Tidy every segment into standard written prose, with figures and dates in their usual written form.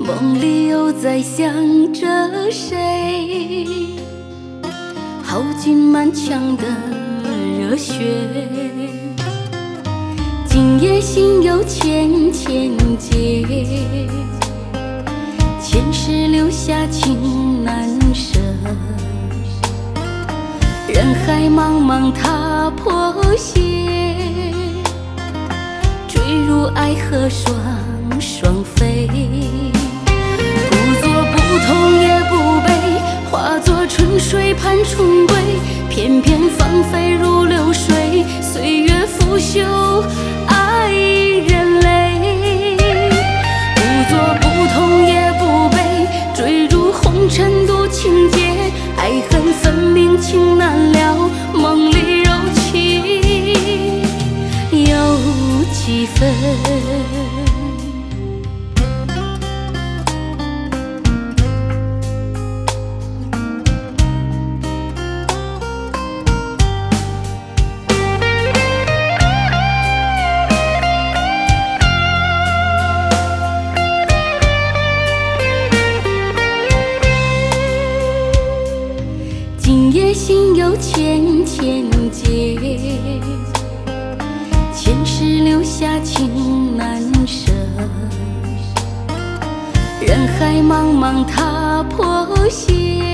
梦里又在想着谁，耗尽满腔的热血。今夜心有千千结，前世留下情难舍。人海茫茫踏破鞋，坠入爱河双双飞。不作不痛也不悲，化作春水盼春归。翩翩芳菲如流水，岁月拂袖爱人泪。不作不痛也不悲，坠入红尘渡情劫。爱恨分明情难了，梦里柔情有几分。今夜心有千千结，前世留下情难舍。人海茫茫踏破鞋，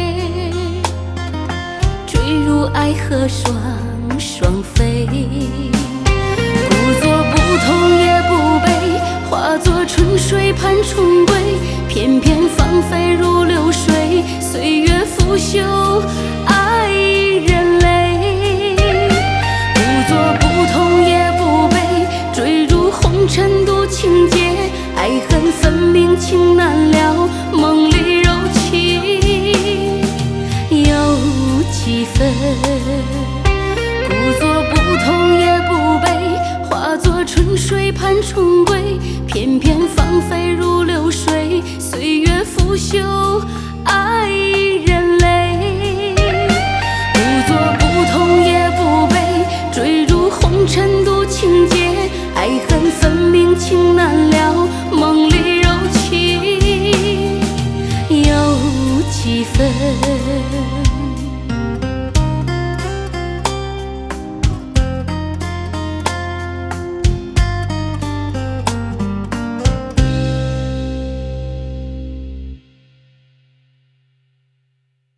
坠入爱河双双飞。不作不痛也不悲，化作春水盼春归。翩翩芳菲如流水，岁月拂袖爱人泪。不作不痛也不悲，坠入红尘渡情劫。爱恨分明情难了，梦里柔情有几分。不作不痛也不悲，化作春水盼春归。翩翩芳菲如流水，岁月拂袖爱人泪。不作不痛也不悲，坠入红尘渡情劫。爱恨分明情难了，梦里柔情有几分。